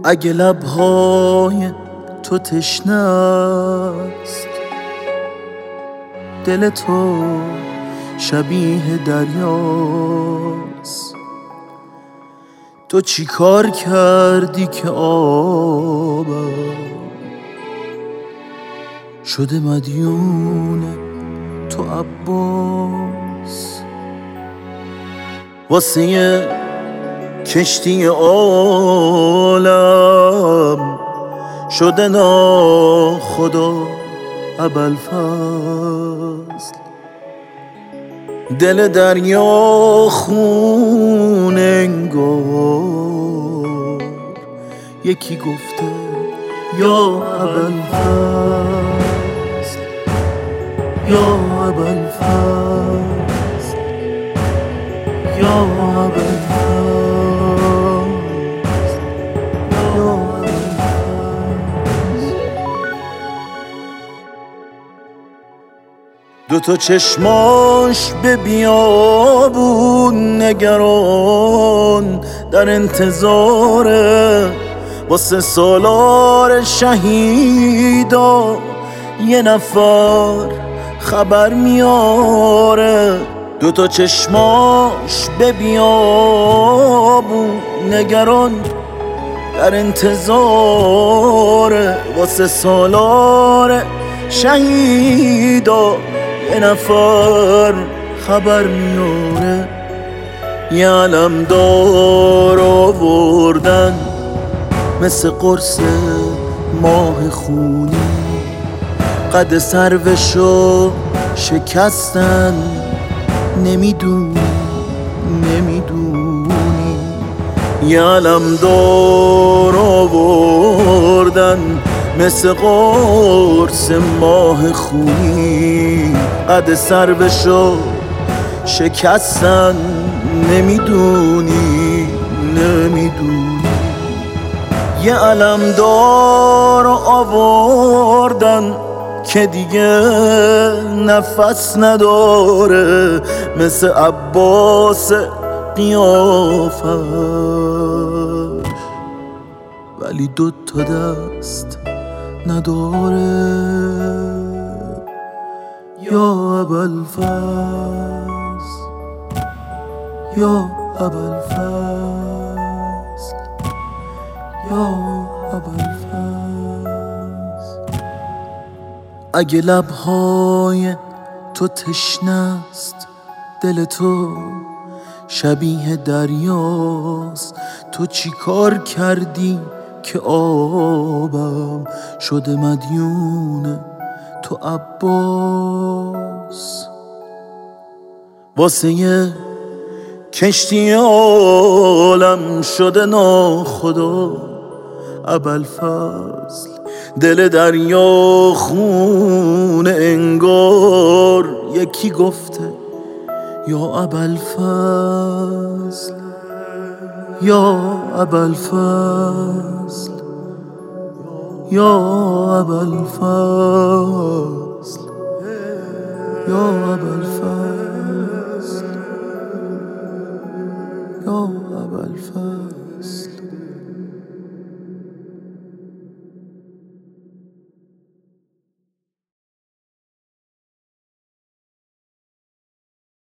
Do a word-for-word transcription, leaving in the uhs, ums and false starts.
اگه لبهای تو تشنه است، دل تو شبیه دریاست. تو چی کار کردی که آبم شده مدیون تو عباس؟ واسه کشتی عالم شده ناخدا ابوالفضل. دل دریا خون انگار یکی گفته یا ابوالفضل، یا ابوالفضل، یا ابوالفضل. دو تا چشماش به بیابون نگران، در انتظاره واسه سالار شهیدا. یه نفر خبر میاره، دو تا چشماش به بیابون نگران، در انتظاره واسه سالار شهیدا. یه نفر خبر میاره، یه علمدار آوردن مثل قرص ماه خونی. قد سروشو شکستن، نمیدونی نمیدونی. یه علمدار آوردن مثل قرص ماه خونی. قد سروشو شکستن، نمیدونی نمیدونی. یه علمدار آوردن که دیگه نفس نداره، مثل عباس قیافش، ولی دو تا دست نداره. یا ابوالفضل، یا ابوالفضل، یا ابوالفضل. اگه لبهای تو تشنه است، دل تو شبیه دریاست. تو چی کار کردی که آبم شده مدیون تو عباس؟ واسه یه کشتی عالم شده ناخدا ابوالفضل. دل دریا خون انگار یکی گفته یا ابوالفضل، یا ابوالفضل، یا ابوالفضل، یا ابوالفضل، یا ابوالفضل.